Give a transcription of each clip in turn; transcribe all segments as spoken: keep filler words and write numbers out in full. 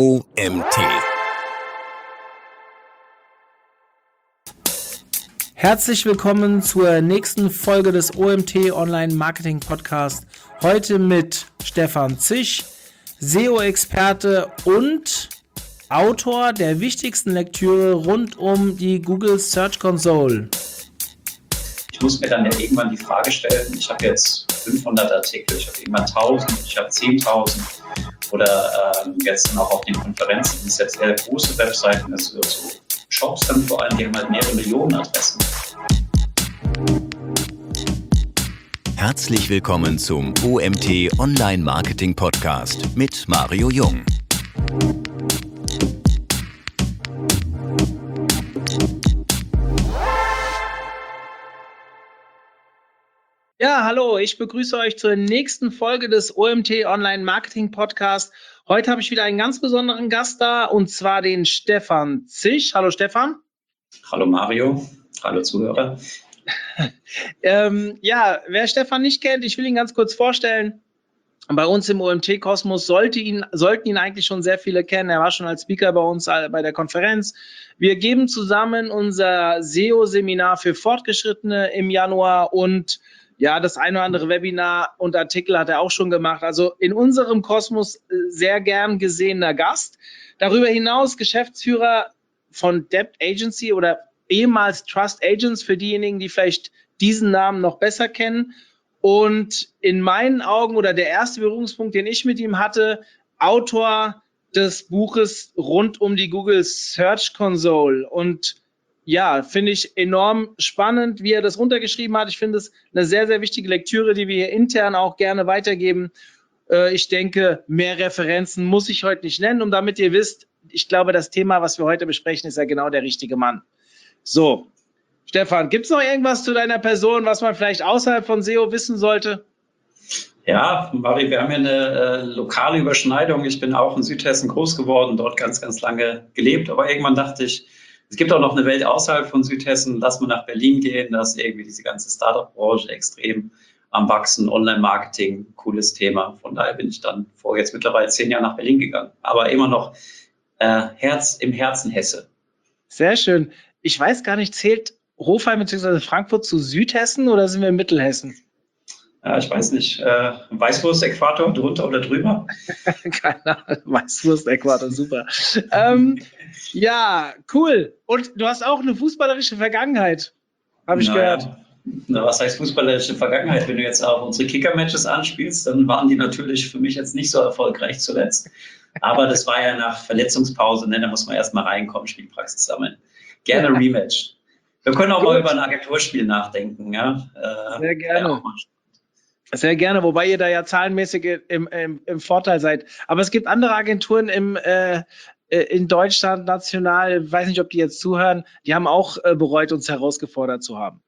O M T. Herzlich willkommen zur nächsten Folge des O M T Online Marketing Podcast. Heute mit Stefan Zisch, S E O-Experte und Autor der wichtigsten Lektüre rund um die Google Search Console. Ich muss mir dann ja irgendwann die Frage stellen, ich habe jetzt fünfhundert Artikel, ich habe irgendwann tausend, ich habe zehntausend oder ähm, jetzt dann auch auf den Konferenzen, das ist jetzt sehr große Webseiten, das wird so Shops dann vor allem, die haben halt mehrere Millionen Adressen. Herzlich willkommen zum O M T Online Marketing Podcast mit Mario Jung. Ja, hallo, ich begrüße euch zur nächsten Folge des O M T Online Marketing Podcast. Heute habe ich wieder einen ganz besonderen Gast da, und zwar den Stefan Zisch. Hallo Stefan. Hallo Mario, hallo Zuhörer. ähm, ja, wer Stefan nicht kennt, ich will ihn ganz kurz vorstellen. Bei uns im O M T-Kosmos sollte ihn, sollten ihn eigentlich schon sehr viele kennen. Er war schon als Speaker bei uns bei der Konferenz. Wir geben zusammen unser S E O-Seminar für Fortgeschrittene im Januar, und ja, das eine oder andere Webinar und Artikel hat er auch schon gemacht. Also in unserem Kosmos sehr gern gesehener Gast. Darüber hinaus Geschäftsführer von Debt Agency oder ehemals Trust Agents, für diejenigen, die vielleicht diesen Namen noch besser kennen. Und in meinen Augen, oder der erste Berührungspunkt, den ich mit ihm hatte, Autor des Buches rund um die Google Search Console. Und ja, finde ich enorm spannend, wie er das runtergeschrieben hat. Ich finde es eine sehr, sehr wichtige Lektüre, die wir hier intern auch gerne weitergeben. Äh, ich denke, mehr Referenzen muss ich heute nicht nennen. Und damit ihr wisst, ich glaube, das Thema, was wir heute besprechen, ist ja genau der richtige Mann. So, Stefan, gibt es noch irgendwas zu deiner Person, was man vielleicht außerhalb von S E O wissen sollte? Ja, Mari, wir haben ja eine äh, lokale Überschneidung. Ich bin auch in Südhessen groß geworden, dort ganz, ganz lange gelebt. Aber irgendwann dachte ich, es gibt auch noch eine Welt außerhalb von Südhessen. Lass mal nach Berlin gehen. Da ist irgendwie diese ganze Startup-Branche extrem am Wachsen. Online-Marketing, cooles Thema. Von daher bin ich dann vor jetzt mittlerweile zehn Jahren nach Berlin gegangen. Aber immer noch äh, Herz im Herzen Hesse. Sehr schön. Ich weiß gar nicht, zählt Hofheim bzw. Frankfurt zu Südhessen oder sind wir in Mittelhessen? Ja, ich weiß nicht. Äh, Weißwurst-Äquator, drunter oder drüber? Keine Ahnung. Weißwurst-Äquator, super. ähm, ja, cool. Und du hast auch eine fußballerische Vergangenheit, habe ich naja. gehört. Na, was heißt fußballerische Vergangenheit? Wenn du jetzt auch unsere Kicker-Matches anspielst, dann waren die natürlich für mich jetzt nicht so erfolgreich zuletzt. Aber das war ja nach Verletzungspause, ne? Da muss man erst mal reinkommen, Spielpraxis sammeln. Gerne Rematch. Wir können auch Gut. mal über ein Agenturspiel nachdenken. Ja? Äh, Sehr gerne. Sehr gerne, wobei ihr da ja zahlenmäßig im, im, im Vorteil seid. Aber es gibt andere Agenturen im, äh, in Deutschland national, ich weiß nicht, ob die jetzt zuhören, die haben auch äh, bereut, uns herausgefordert zu haben.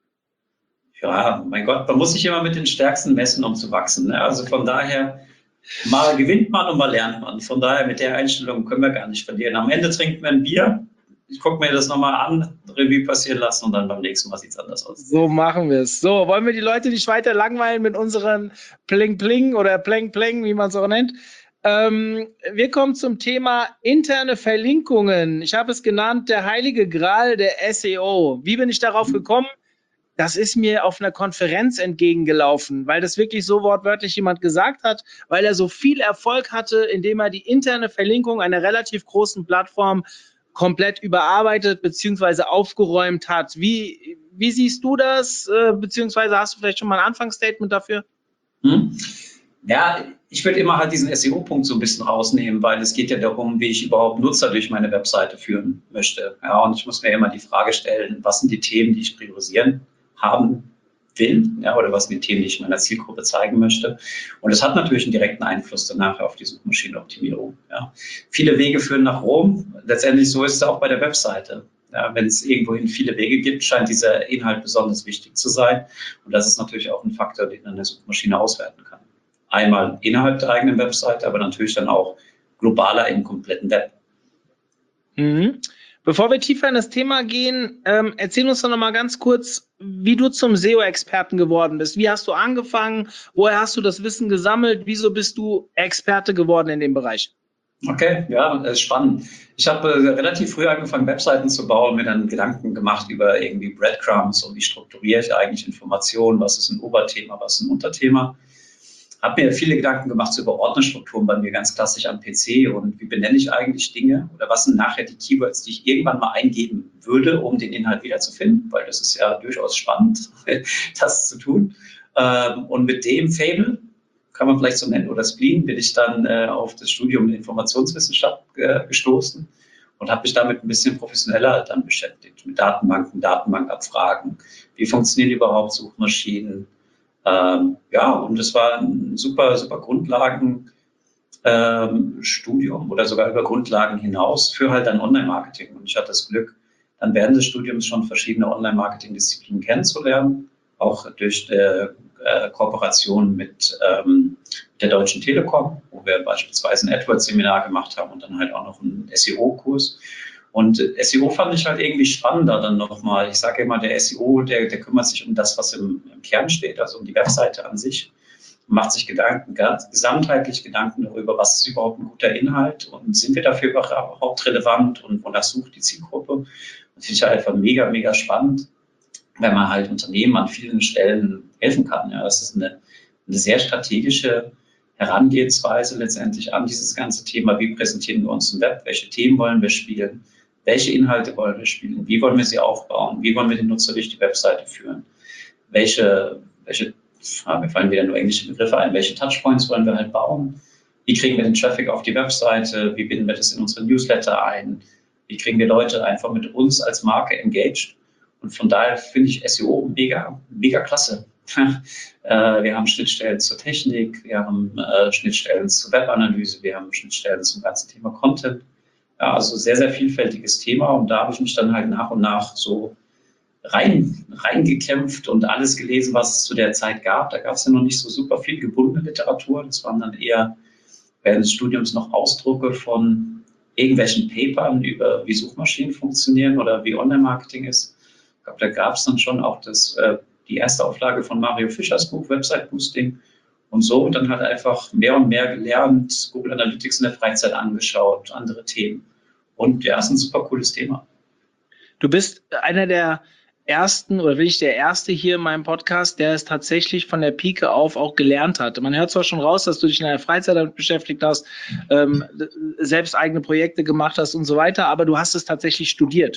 Ja, mein Gott, man muss sich immer mit den Stärksten messen, um zu wachsen. Ne? Also von daher, mal gewinnt man und mal lernt man. Von daher, mit der Einstellung können wir gar nicht verlieren. Am Ende trinkt man ein Bier. Ich gucke mir das nochmal an, Revue passieren lassen, und dann beim nächsten Mal sieht es anders aus. So machen wir es. So, wollen wir die Leute nicht weiter langweilen mit unseren Pling-Pling oder Pling-Pling, wie man es auch nennt. Ähm, wir kommen zum Thema interne Verlinkungen. Ich habe es genannt, der heilige Gral der S E O. Wie bin ich darauf gekommen? Das ist mir auf einer Konferenz entgegengelaufen, weil das wirklich so wortwörtlich jemand gesagt hat, weil er so viel Erfolg hatte, indem er die interne Verlinkung einer relativ großen Plattform komplett überarbeitet bzw. aufgeräumt hat. Wie, wie siehst du das? Äh, beziehungsweise hast du vielleicht schon mal ein Anfangsstatement dafür? Hm. Ja, ich würde immer halt diesen S E O-Punkt so ein bisschen rausnehmen, weil es geht ja darum, wie ich überhaupt Nutzer durch meine Webseite führen möchte. Ja, und ich muss mir immer die Frage stellen, was sind die Themen, die ich priorisieren haben will, ja, oder was sind die Themen, die ich meiner Zielgruppe zeigen möchte. Und es hat natürlich einen direkten Einfluss danach auf die Suchmaschinenoptimierung. Ja. Viele Wege führen nach Rom. Letztendlich so ist es auch bei der Webseite. Ja, wenn es irgendwohin viele Wege gibt, scheint dieser Inhalt besonders wichtig zu sein. Und das ist natürlich auch ein Faktor, den eine Suchmaschine auswerten kann. Einmal innerhalb der eigenen Webseite, aber natürlich dann auch globaler im kompletten Web. Mhm. Bevor wir tiefer in das Thema gehen, ähm, erzähl uns doch noch mal ganz kurz, wie du zum S E O-Experten geworden bist. Wie hast du angefangen? Woher hast du das Wissen gesammelt? Wieso bist du Experte geworden in dem Bereich? Okay, ja, das ist spannend. Ich habe äh, relativ früh angefangen, Webseiten zu bauen, mir dann Gedanken gemacht über irgendwie Breadcrumbs und wie strukturiere ich eigentlich Informationen, was ist ein Oberthema, was ist ein Unterthema. Habe mir viele Gedanken gemacht so über Ordnerstrukturen bei mir ganz klassisch am P C und wie benenne ich eigentlich Dinge oder was sind nachher die Keywords, die ich irgendwann mal eingeben würde, um den Inhalt wiederzufinden, weil das ist ja durchaus spannend, das zu tun. Ähm, und mit dem Fable, kann man vielleicht so nennen, oder Spleen, bin ich dann äh, auf das Studium der Informationswissenschaft äh, gestoßen und habe mich damit ein bisschen professioneller dann beschäftigt, mit Datenbanken, Datenbankabfragen, wie funktionieren überhaupt Suchmaschinen. Ähm, ja, und das war ein super, super Grundlagenstudium ähm, oder sogar über Grundlagen hinaus für halt dann Online-Marketing. Und ich hatte das Glück, dann während des Studiums schon verschiedene Online-Marketing-Disziplinen kennenzulernen, auch durch äh, äh, Kooperation mit ähm, der Deutschen Telekom, wo wir beispielsweise ein AdWords-Seminar gemacht haben und dann halt auch noch einen S E O-Kurs. Und S E O fand ich halt irgendwie spannender dann nochmal. Ich sage immer, der S E O, der, der kümmert sich um das, was im, im Kern steht, also um die Webseite an sich, macht sich Gedanken, ganz gesamtheitlich Gedanken darüber, was ist überhaupt ein guter Inhalt und sind wir dafür überhaupt relevant und wonach sucht die Zielgruppe. Das finde ich halt einfach mega, mega spannend, wenn man halt Unternehmen an vielen Stellen helfen kann. Ja, das ist eine, eine sehr strategische Herangehensweise letztendlich an dieses ganze Thema. Wie präsentieren wir uns im Web? Welche Themen wollen wir spielen? Welche Inhalte wollen wir spielen? Wie wollen wir sie aufbauen? Wie wollen wir den Nutzer durch die Webseite führen? Welche, welche, ah, mir fallen wieder nur englische Begriffe ein, welche Touchpoints wollen wir halt bauen? Wie kriegen wir den Traffic auf die Webseite? Wie binden wir das in unsere Newsletter ein? Wie kriegen wir Leute einfach mit uns als Marke engaged? Und von daher finde ich S E O mega, mega klasse. Wir haben Schnittstellen zur Technik, wir haben äh, Schnittstellen zur Webanalyse, wir haben Schnittstellen zum ganzen Thema Content. Ja, also sehr, sehr vielfältiges Thema und da habe ich mich dann halt nach und nach so rein, reingekämpft und alles gelesen, was es zu der Zeit gab. Da gab es ja noch nicht so super viel gebundene Literatur. Das waren dann eher während des Studiums noch Ausdrucke von irgendwelchen Papern über wie Suchmaschinen funktionieren oder wie Online-Marketing ist. Ich glaube, da gab es dann schon auch das, äh, die erste Auflage von Mario Fischers Buch, Website Boosting. Und so und dann halt einfach mehr und mehr gelernt, Google Analytics in der Freizeit angeschaut, andere Themen. Und ja, ist ein super cooles Thema. Du bist einer der ersten oder bin ich der Erste hier in meinem Podcast, der es tatsächlich von der Pike auf auch gelernt hat. Man hört zwar schon raus, dass du dich in der Freizeit damit beschäftigt hast, ähm, selbst eigene Projekte gemacht hast und so weiter, aber du hast es tatsächlich studiert.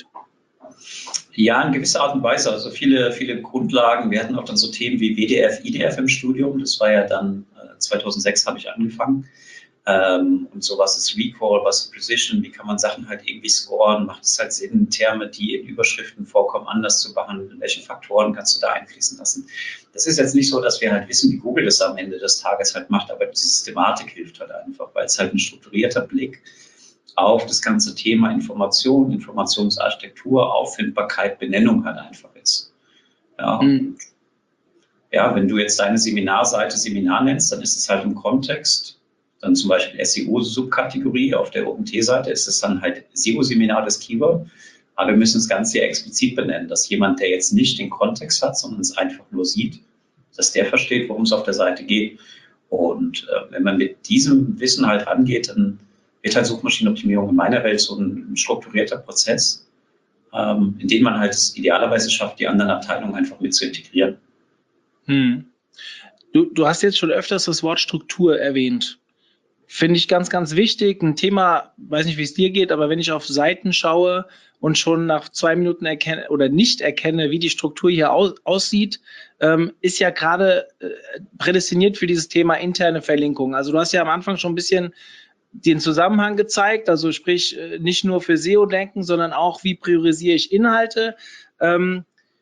Ja, in gewisser Art und Weise. Also viele, viele Grundlagen. Wir hatten auch dann so Themen wie W D F, I D F im Studium. Das war ja dann äh, zweitausendsechs habe ich angefangen. Ähm, und so was ist Recall, was ist Precision, wie kann man Sachen halt irgendwie scoren? Macht es halt Sinn, Terme, die in Überschriften vorkommen, anders zu behandeln? Welche Faktoren kannst du da einfließen lassen? Das ist jetzt nicht so, dass wir halt wissen, wie Google das am Ende des Tages halt macht, aber die Systematik hilft halt einfach, weil es halt ein strukturierter Blick auf das ganze Thema Information, Informationsarchitektur, Auffindbarkeit, Benennung halt einfach ist. Ja, mhm. Ja, wenn du jetzt deine Seminarseite Seminar nennst, dann ist es halt im Kontext, dann zum Beispiel S E O-Subkategorie auf der O M T-Seite ist es dann halt S E O-Seminar das Keyword, aber wir müssen das Ganze ja explizit benennen, dass jemand, der jetzt nicht den Kontext hat, sondern es einfach nur sieht, dass der versteht, worum es auf der Seite geht. Und äh, wenn man mit diesem Wissen halt rangeht, dann wird halt Suchmaschinenoptimierung in meiner Welt so ein strukturierter Prozess, ähm, in dem man halt es idealerweise schafft, die anderen Abteilungen einfach mit zu integrieren. Hm. Du, du hast jetzt schon öfters das Wort Struktur erwähnt. Finde ich ganz, ganz wichtig. Ein Thema, weiß nicht, wie es dir geht, aber wenn ich auf Seiten schaue und schon nach zwei Minuten erkenne oder nicht erkenne, wie die Struktur hier aus, aussieht, ähm, ist ja gerade äh, prädestiniert für dieses Thema interne Verlinkung. Also du hast ja am Anfang schon ein bisschen den Zusammenhang gezeigt, also sprich nicht nur für S E O denken, sondern auch, wie priorisiere ich Inhalte. Ähm,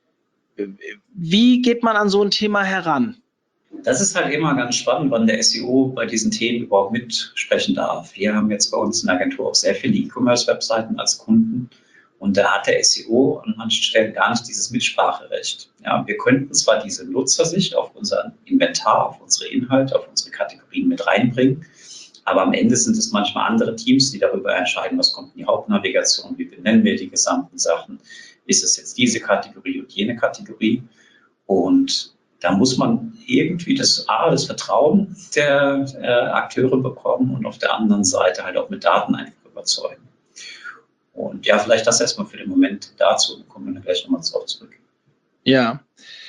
wie geht man an so ein Thema heran? Das ist halt immer ganz spannend, wann der S E O bei diesen Themen überhaupt mitsprechen darf. Wir haben jetzt bei uns in der Agentur auch sehr viele E-Commerce-Webseiten als Kunden und da hat der S E O an manchen Stellen gar nicht dieses Mitspracherecht. Ja, wir könnten zwar diese Nutzersicht auf unser Inventar, auf unsere Inhalte, auf unsere Kategorien mit reinbringen, aber am Ende sind es manchmal andere Teams, die darüber entscheiden, was kommt in die Hauptnavigation, wie benennen wir die gesamten Sachen. Ist es jetzt diese Kategorie und jene Kategorie? Und da muss man irgendwie das, A, das Vertrauen der äh, Akteure bekommen und auf der anderen Seite halt auch mit Daten einfach überzeugen. Und ja, vielleicht das erstmal für den Moment dazu, dann kommen wir dann gleich nochmal drauf zurück. Ja.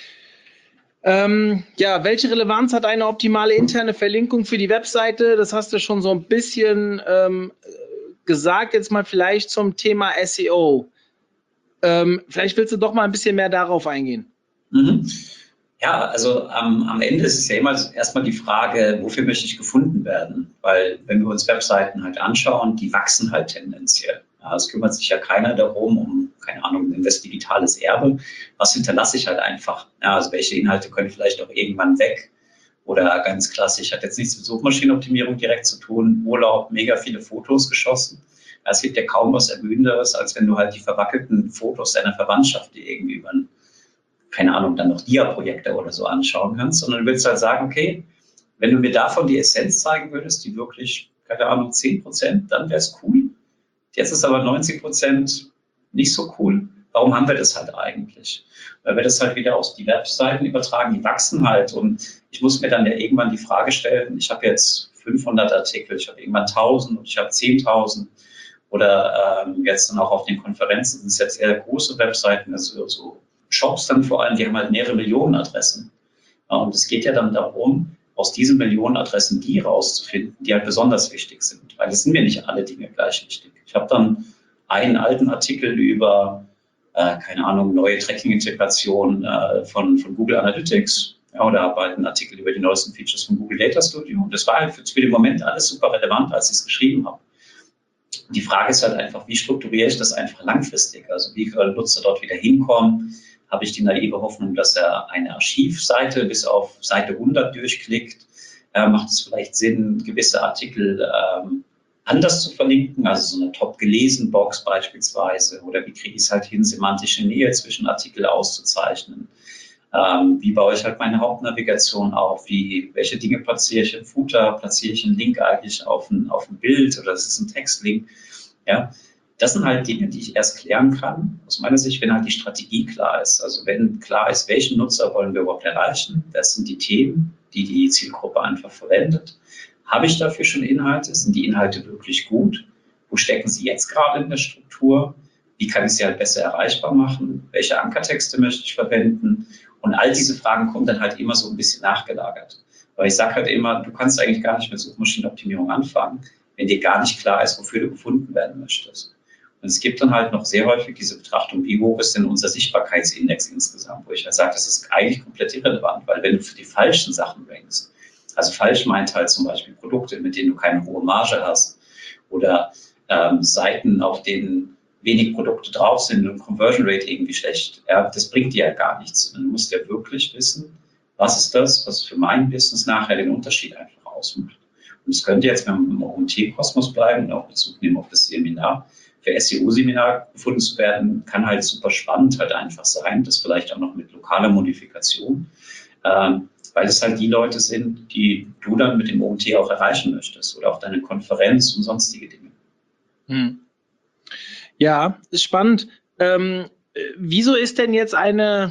Ähm, ja, welche Relevanz hat eine optimale interne Verlinkung für die Webseite? Das hast du schon so ein bisschen ähm, gesagt, jetzt mal vielleicht zum Thema S E O. Ähm, vielleicht willst du doch mal ein bisschen mehr darauf eingehen. Mhm. Ja, also am, am Ende ist es ja immer erstmal die Frage, wofür möchte ich gefunden werden? Weil wenn wir uns Webseiten halt anschauen, die wachsen halt tendenziell. Ja, es kümmert sich ja keiner darum, um, keine Ahnung, um das digitales Erbe. Was hinterlasse ich halt einfach? Ja, also welche Inhalte können vielleicht auch irgendwann weg? Oder ganz klassisch, hat jetzt nichts mit Suchmaschinenoptimierung direkt zu tun, Urlaub, mega viele Fotos geschossen. Ja, es gibt ja kaum was Ermüdenderes, als wenn du halt die verwackelten Fotos deiner Verwandtschaft, die irgendwie über ein, keine Ahnung, dann noch Dia-Projekte oder so anschauen kannst, sondern du willst halt sagen, okay, wenn du mir davon die Essenz zeigen würdest, die wirklich, keine Ahnung, zehn Prozent, dann wäre es cool. Jetzt ist aber neunzig Prozent nicht so cool. Warum haben wir das halt eigentlich? Weil wir das halt wieder aus die Webseiten übertragen, die wachsen halt und ich muss mir dann ja irgendwann die Frage stellen, ich habe jetzt fünfhundert Artikel, ich habe irgendwann tausend und ich habe zehntausend oder ähm, jetzt dann auch auf den Konferenzen sind es jetzt eher große Webseiten, also so Shops dann vor allem, die haben halt mehrere Millionen Adressen. Ja, und es geht ja dann darum, aus diesen Millionen Adressen die rauszufinden, die halt besonders wichtig sind. Weil es sind mir nicht alle Dinge gleich wichtig. Ich habe dann einen alten Artikel über, äh, keine Ahnung, neue Tracking-Integration äh, von, von Google Analytics. Ja, oder habe halt einen Artikel über die neuesten Features von Google Data Studio. Und das war halt für, für den Moment alles super relevant, als ich es geschrieben habe. Die Frage ist halt einfach, wie strukturiere ich das einfach langfristig? Also wie können Nutzer dort wieder hinkommen? Habe ich die naive Hoffnung, dass er eine Archivseite bis auf Seite hundert durchklickt? Äh, macht es vielleicht Sinn, gewisse Artikel ähm, anders zu verlinken, also so eine Top-gelesen-Box beispielsweise? Oder wie kriege ich es halt hin, semantische Nähe zwischen Artikel auszuzeichnen? Ähm, wie baue ich halt meine Hauptnavigation auf? Wie, welche Dinge platziere ich im Footer? Platziere ich einen Link eigentlich auf ein, auf ein Bild oder ist es ein Textlink? Ja, das sind halt Dinge, die ich erst klären kann, aus meiner Sicht, wenn halt die Strategie klar ist. Also wenn klar ist, welchen Nutzer wollen wir überhaupt erreichen, das sind die Themen, die die Zielgruppe einfach verwendet. Habe ich dafür schon Inhalte? Sind die Inhalte wirklich gut? Wo stecken sie jetzt gerade in der Struktur? Wie kann ich sie halt besser erreichbar machen? Welche Ankertexte möchte ich verwenden? Und all diese Fragen kommen dann halt immer so ein bisschen nachgelagert. Weil ich sage halt immer, du kannst eigentlich gar nicht mit Suchmaschinenoptimierung anfangen, wenn dir gar nicht klar ist, wofür du gefunden werden möchtest. Und es gibt dann halt noch sehr häufig diese Betrachtung, wie hoch ist denn unser Sichtbarkeitsindex insgesamt, wo ich halt sage, das ist eigentlich komplett irrelevant, weil wenn du für die falschen Sachen rankst, also falsch meint halt zum Beispiel Produkte, mit denen du keine hohe Marge hast oder ähm, Seiten, auf denen wenig Produkte drauf sind und Conversion Rate irgendwie schlecht, ja, das bringt dir ja gar nichts. Du musst ja wirklich wissen, was ist das, was für mein Business nachher den Unterschied einfach ausmacht. Und es könnte jetzt, wenn wir im O M T-Kosmos bleiben und auch Bezug nehmen auf das Seminar, für S E O-Seminar gefunden zu werden, kann halt super spannend halt einfach sein, das vielleicht auch noch mit lokaler Modifikation, ähm, weil es halt die Leute sind, die du dann mit dem O M T auch erreichen möchtest oder auch deine Konferenz und sonstige Dinge. Hm. Ja, ist spannend. Ähm, wieso ist denn jetzt eine,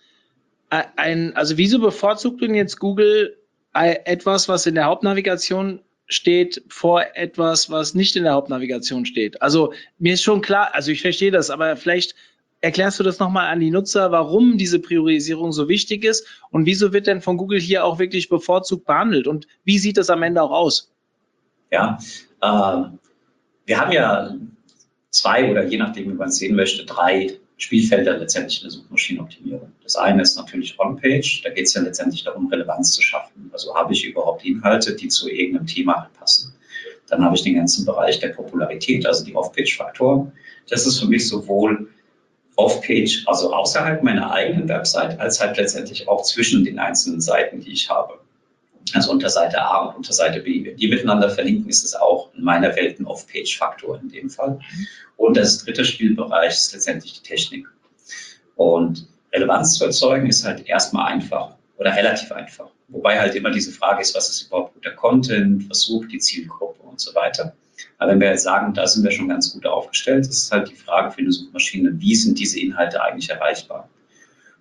ein, also wieso bevorzugt denn jetzt Google etwas, was in der Hauptnavigation steht, vor etwas, was nicht in der Hauptnavigation steht? Also mir ist schon klar, also ich verstehe das, aber vielleicht erklärst du das nochmal an die Nutzer, warum diese Priorisierung so wichtig ist und wieso wird denn von Google hier auch wirklich bevorzugt behandelt und wie sieht das am Ende auch aus? Ja, äh, wir haben ja zwei oder je nachdem, wie man es sehen möchte, drei Spielfelder letztendlich in der Suchmaschinenoptimierung. Das eine ist natürlich On-Page, da geht es ja letztendlich darum, Relevanz zu schaffen. Also habe ich überhaupt Inhalte, die zu irgendeinem Thema passen. Dann habe ich den ganzen Bereich der Popularität, also die Off-Page-Faktoren. Das ist für mich sowohl Off-Page, also außerhalb meiner eigenen Website, als halt letztendlich auch zwischen den einzelnen Seiten, die ich habe. Also unter Seite A und unter Seite B. Wenn die miteinander verlinken, ist es auch in meiner Welt ein Off-Page-Faktor in dem Fall. Und das dritte Spielbereich ist letztendlich die Technik. Und Relevanz zu erzeugen ist halt erstmal einfach oder relativ einfach. Wobei halt immer diese Frage ist, was ist überhaupt guter Content, was sucht die Zielgruppe und so weiter. Aber wenn wir jetzt sagen, da sind wir schon ganz gut aufgestellt, ist halt die Frage für eine Suchmaschine, wie sind diese Inhalte eigentlich erreichbar?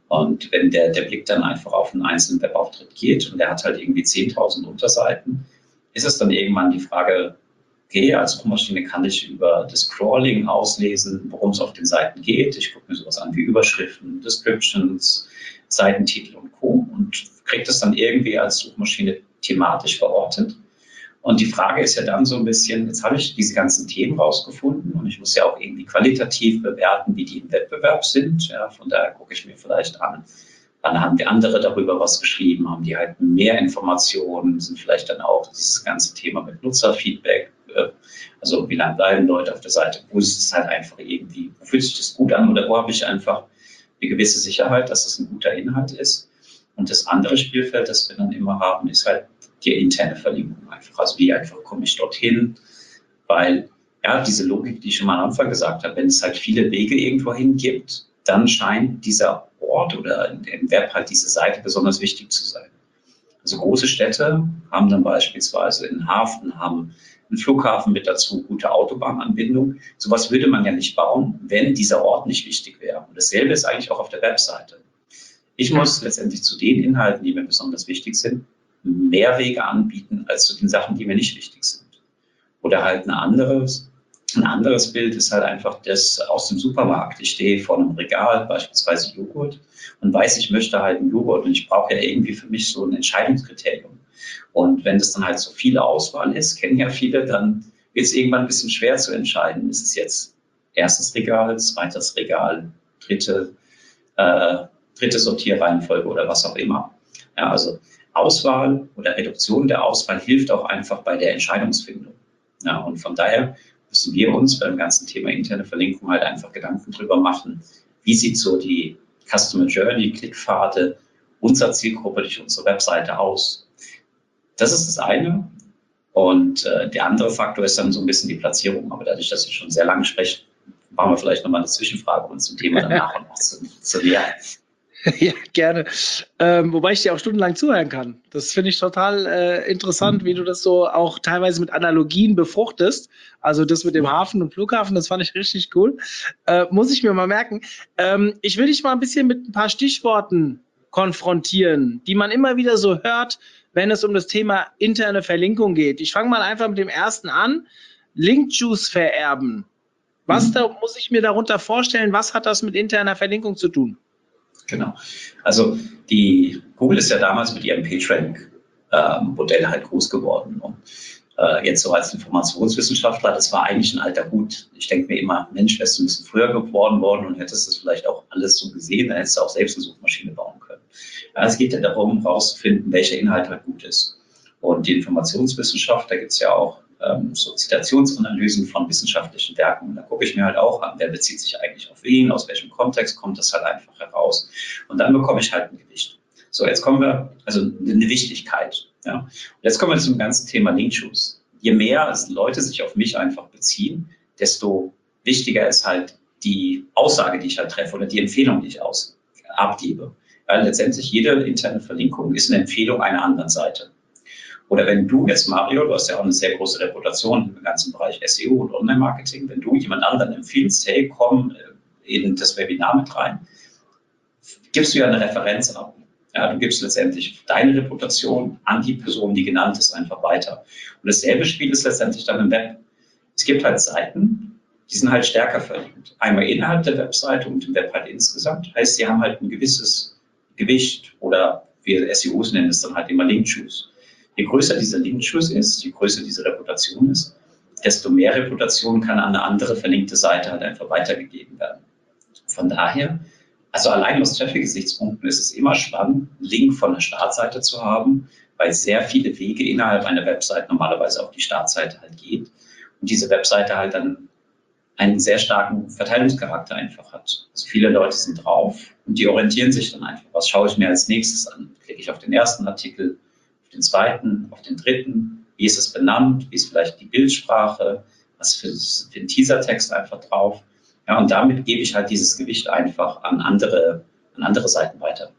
Und wenn der, der Blick dann einfach auf einen einzelnen Webauftritt geht und der hat halt irgendwie zehntausend Unterseiten, ist es dann irgendwann die Frage, okay, als Suchmaschine kann ich über das Crawling auslesen, worum es auf den Seiten geht. Ich gucke mir sowas an wie Überschriften, Descriptions, Seitentitel und Co. und kriege das dann irgendwie als Suchmaschine thematisch verortet. Und die Frage ist ja dann so ein bisschen, jetzt habe ich diese ganzen Themen rausgefunden und ich muss ja auch irgendwie qualitativ bewerten, wie die im Wettbewerb sind. Ja, von daher gucke ich mir vielleicht an, wann haben die andere darüber was geschrieben, haben die halt mehr Informationen, sind vielleicht dann auch dieses ganze Thema mit Nutzerfeedback, also wie lange bleiben Leute auf der Seite, wo ist es halt einfach irgendwie, wo fühlt sich das gut an oder wo habe ich einfach eine gewisse Sicherheit, dass das ein guter Inhalt ist. Und das andere Spielfeld, das wir dann immer haben, ist halt die interne Verlinkung einfach. Also wie einfach komme ich dorthin, weil ja, diese Logik, die ich schon mal am Anfang gesagt habe, wenn es halt viele Wege irgendwo hin gibt, dann scheint dieser Ort oder im Web halt diese Seite besonders wichtig zu sein. Also große Städte haben dann beispielsweise einen Hafen, haben einen Flughafen mit dazu, gute Autobahnanbindung. Sowas würde man ja nicht bauen, wenn dieser Ort nicht wichtig wäre. Und dasselbe ist eigentlich auch auf der Webseite. Ich muss letztendlich zu den Inhalten, die mir besonders wichtig sind, mehr Wege anbieten als zu den Sachen, die mir nicht wichtig sind. Oder halt ein anderes, ein anderes Bild ist halt einfach das aus dem Supermarkt. Ich stehe vor einem Regal, beispielsweise Joghurt, und weiß, ich möchte halt einen Joghurt und ich brauche ja irgendwie für mich so ein Entscheidungskriterium. Und wenn das dann halt so viele Auswahl ist, kennen ja viele, dann wird es irgendwann ein bisschen schwer zu entscheiden. Ist es jetzt erstes Regal, zweites Regal, dritte, äh, dritte Sortierreihenfolge oder was auch immer. Ja, also Auswahl oder Reduktion der Auswahl hilft auch einfach bei der Entscheidungsfindung. Ja, und von daher müssen wir uns beim ganzen Thema interne Verlinkung halt einfach Gedanken drüber machen, wie sieht so die Customer Journey, Klickpfade unserer Zielgruppe durch unsere Webseite aus. Das ist das eine. Und äh, der andere Faktor ist dann so ein bisschen die Platzierung. Aber dadurch, dass ich schon sehr lange spreche, machen wir vielleicht nochmal eine Zwischenfrage und zum Thema danach und noch zu, zu nähern. Ja, gerne. Ähm, wobei ich dir auch stundenlang zuhören kann. Das finde ich total äh, interessant, wie du das so auch teilweise mit Analogien befruchtest. Also das mit dem Hafen und Flughafen, das fand ich richtig cool. Äh, muss ich mir mal merken. Ähm, ich will dich mal ein bisschen mit ein paar Stichworten konfrontieren, die man immer wieder so hört, wenn es um das Thema interne Verlinkung geht. Ich fange mal einfach mit dem ersten an. Link-Juice vererben. Was mhm. da muss ich mir darunter vorstellen? Was hat das mit interner Verlinkung zu tun? Genau. Also die Google ist ja damals mit ihrem PageRank-Modell ähm, halt groß geworden. Und äh, jetzt so als Informationswissenschaftler, das war eigentlich ein alter Hut. Ich denke mir immer, Mensch, wärst du ein bisschen früher geboren worden und hättest das vielleicht auch alles so gesehen, dann hättest du auch selbst eine Suchmaschine bauen können. Ja, es geht ja darum, herauszufinden, welcher Inhalt halt gut ist. Und die Informationswissenschaft, da gibt es ja auch ähm, so Zitationsanalysen von wissenschaftlichen Werken. Und da gucke ich mir halt auch an, wer bezieht sich eigentlich auf wen, aus welchem Kontext kommt das halt einfach heraus. Und dann bekomme ich halt ein Gewicht. So, jetzt kommen wir, also eine Wichtigkeit. Ja. Und jetzt kommen wir zum ganzen Thema Link-Juice. Je mehr also Leute sich auf mich einfach beziehen, desto wichtiger ist halt die Aussage, die ich halt treffe oder die Empfehlung, die ich aus, abgebe. Weil letztendlich jede interne Verlinkung ist eine Empfehlung einer anderen Seite. Oder wenn du jetzt, Mario, du hast ja auch eine sehr große Reputation im ganzen Bereich S E O und Online-Marketing, wenn du jemand anderen empfiehlst, hey, komm in das Webinar mit rein, gibst du ja eine Referenz ab. Ja, du gibst letztendlich deine Reputation an die Person, die genannt ist, einfach weiter. Und dasselbe Spiel ist letztendlich dann im Web. Es gibt halt Seiten, die sind halt stärker verlinkt. Einmal innerhalb der Webseite und im Web halt insgesamt. Heißt, sie haben halt ein gewisses Gewicht oder wir S E Os nennen es dann halt immer Link-Juice. Je größer dieser Link-Juice ist, je größer diese Reputation ist, desto mehr Reputation kann an eine andere verlinkte Seite halt einfach weitergegeben werden. Von daher, also allein aus Traffic-Gesichtspunkten ist es immer spannend, einen Link von der Startseite zu haben, weil sehr viele Wege innerhalb einer Webseite normalerweise auf die Startseite halt geht und diese Webseite halt dann einen sehr starken Verteilungscharakter einfach hat. Also viele Leute sind drauf und die orientieren sich dann einfach. Was schaue ich mir als nächstes an? Klicke ich auf den ersten Artikel, auf den zweiten, auf den dritten? Wie ist es benannt? Wie ist vielleicht die Bildsprache? Was für, für ein Teasertext einfach drauf? Ja, und damit gebe ich halt dieses Gewicht einfach an andere, an andere Seiten weiter.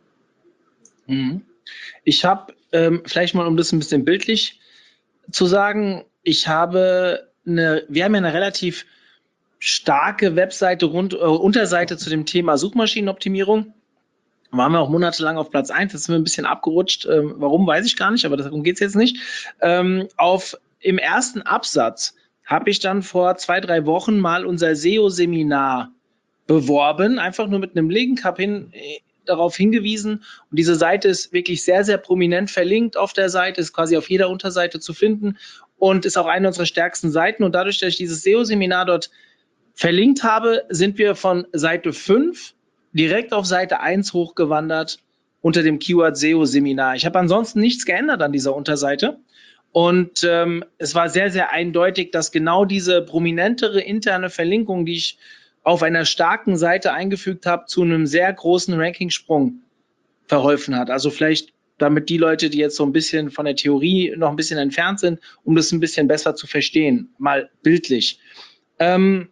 Ich habe, ähm, vielleicht mal um das ein bisschen bildlich zu sagen, ich habe eine, wir haben ja eine relativ starke Webseite, rund, äh, Unterseite zu dem Thema Suchmaschinenoptimierung. waren wir auch monatelang auf Platz eins. Jetzt sind wir ein bisschen abgerutscht. Ähm, warum, weiß ich gar nicht, aber darum geht es jetzt nicht. Ähm, auf, im ersten Absatz habe ich dann vor zwei, drei Wochen mal unser S E O-Seminar beworben, einfach nur mit einem Link, habe hin, äh, darauf hingewiesen. Und diese Seite ist wirklich sehr, sehr prominent verlinkt auf der Seite, ist quasi auf jeder Unterseite zu finden und ist auch eine unserer stärksten Seiten. Und dadurch, dass ich dieses S E O-Seminar dort verlinkt habe, sind wir von Seite fünf direkt auf Seite eins hochgewandert unter dem Keyword S E O-Seminar. Ich habe ansonsten nichts geändert an dieser Unterseite. Und ähm, es war sehr, sehr eindeutig, dass genau diese prominentere interne Verlinkung, die ich auf einer starken Seite eingefügt habe, zu einem sehr großen Rankingsprung verholfen hat. Also vielleicht damit die Leute, die jetzt so ein bisschen von der Theorie noch ein bisschen entfernt sind, um das ein bisschen besser zu verstehen, mal bildlich. Ähm,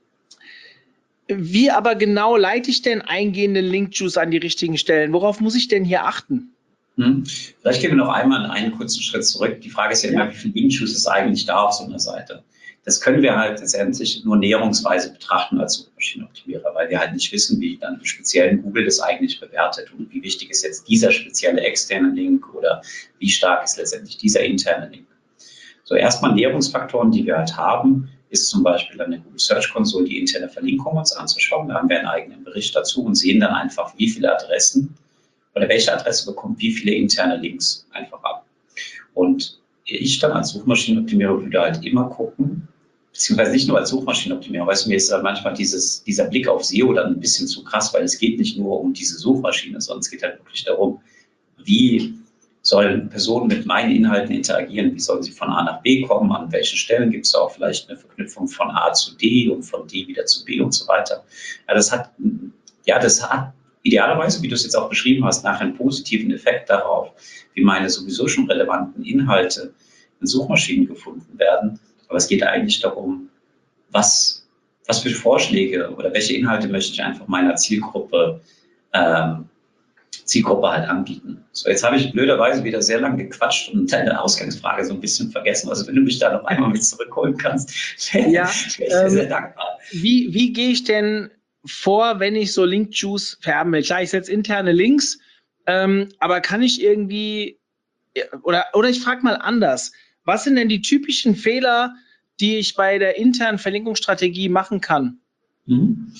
wie aber genau leite ich denn eingehende Link-Juice an die richtigen Stellen? Worauf muss ich denn hier achten? Hm. Vielleicht gehen wir noch einmal einen kurzen Schritt zurück. Die Frage ist ja immer, wie viel Link-Juice ist eigentlich da auf so einer Seite? Das können wir halt letztendlich nur näherungsweise betrachten als Suchmaschinenoptimierer, weil wir halt nicht wissen, wie dann speziell Google das eigentlich bewertet und wie wichtig ist jetzt dieser spezielle externe Link oder wie stark ist letztendlich dieser interne Link. So, erstmal Näherungsfaktoren, die wir halt haben, ist zum Beispiel an der Google Search Console die interne Verlinkung uns anzuschauen. Da haben wir einen eigenen Bericht dazu und sehen dann einfach, wie viele Adressen oder welche Adresse bekommt wie viele interne Links einfach ab. Und ich dann als Suchmaschinenoptimierer würde halt immer gucken, beziehungsweise nicht nur als Suchmaschinenoptimierer, weißt du, mir ist halt manchmal dieses, dieser Blick auf S E O dann ein bisschen zu krass, weil es geht nicht nur um diese Suchmaschine, sondern es geht halt wirklich darum, wie sollen Personen mit meinen Inhalten interagieren, wie sollen sie von A nach B kommen, an welchen Stellen gibt es auch vielleicht eine Verknüpfung von A zu D und von D wieder zu B und so weiter. Ja, das hat, ja, das hat idealerweise, wie du es jetzt auch beschrieben hast, nachher einen positiven Effekt darauf, wie meine sowieso schon relevanten Inhalte in Suchmaschinen gefunden werden. Aber es geht eigentlich darum, was, was für Vorschläge oder welche Inhalte möchte ich einfach meiner Zielgruppe, ähm, Zielgruppe halt anbieten. So, jetzt habe ich blöderweise wieder sehr lange gequatscht und deine Ausgangsfrage so ein bisschen vergessen. Also wenn du mich da noch einmal mit zurückholen kannst, wäre ja, ich ähm, sehr dankbar. Wie, wie gehe ich denn vor, wenn ich so Link-Juice färben will? Klar, ich setze interne Links, ähm, aber kann ich irgendwie, oder, oder ich frage mal anders, was sind denn die typischen Fehler, die ich bei der internen Verlinkungsstrategie machen kann? Mhm.